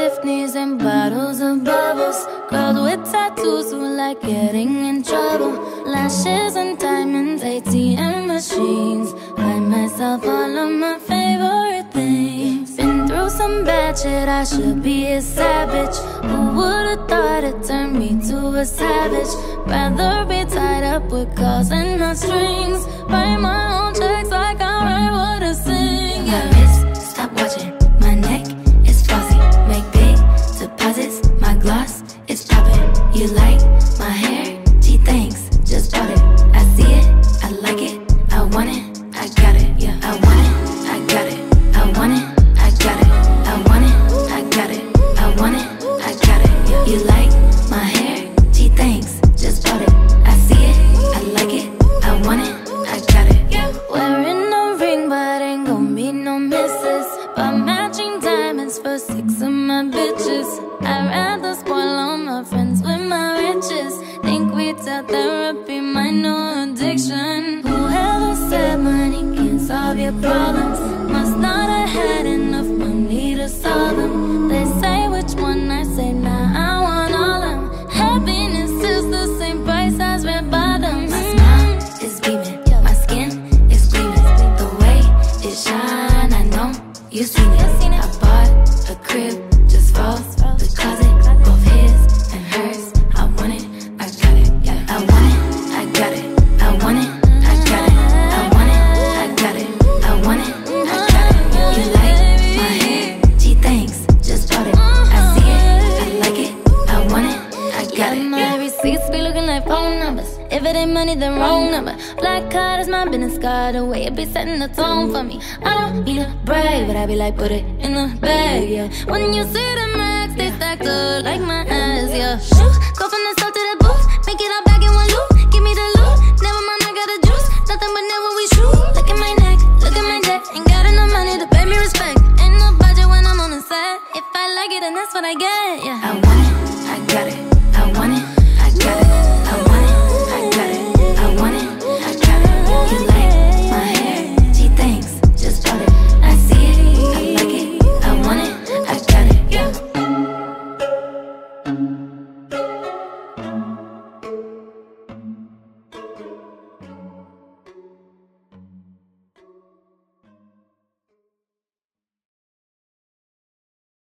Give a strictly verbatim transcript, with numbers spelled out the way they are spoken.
Tiffany's and bottles of bubbles. Girls with tattoos who like getting in trouble. Lashes and diamonds, A T M machines. Buy myself all of my favorite things. Been through some bad shit, I should be a savage. Who would've thought it turned me to a savage? Rather be tied up with calls and not strings. Write my own checks like I write what I sing. Yeah. My wrist, stop watching. My neck is flossy. Make big deposits. My gloss is popping. You like my hair? Gee, thanks. Just bought it. I see it. I like it. I want it. I got it. Yeah. I want it. I got it. I want it. I got it. I want it. I got it. I want it. I got it. Yeah. You like my hair? Gee, thanks. Just bought it. I see it. I like it. I want it. I got it. Yeah. Wearing a ring, but ain't gon' be no misses. But matching diamonds for six of my bitches. I'd rather spoil all my friends with my riches. Think we tell therapy my new addiction. Whoever said money can't solve your problems must not have had enough money to solve them. They say which one, I say nah, I want all them. Happiness is the same price as red bottoms. My smile is beaming. My skin is gleaming. The way it shine, I know you seen it. I bought a crib just for the closet, both his and hers. I want it, I got it. Yeah, I want it, I got it. I want it, I got it. I want it, I got it. I want it, I got it. You like my hair? Gee, thanks. Just bought it. I see it, I like it. I want it, I got it. My receipts be looking like phone numbers. If it ain't money, then wrong number. Black card is my business card. The way it be setting the tone for me. I don't need a brag, but I be like, put it in the bag, yeah. When you see the max, they stacked up like my ass, yeah. Shoot, go from the store to the booth. Make it all back in one loop. Give me the loot. Never mind, I got the juice. Nothing but never we shoot. Look at my neck, look at my neck. Ain't got enough money to pay me respect. Ain't no budget when I'm on the set. If I like it, then that's what I get, yeah. I want it, I got it.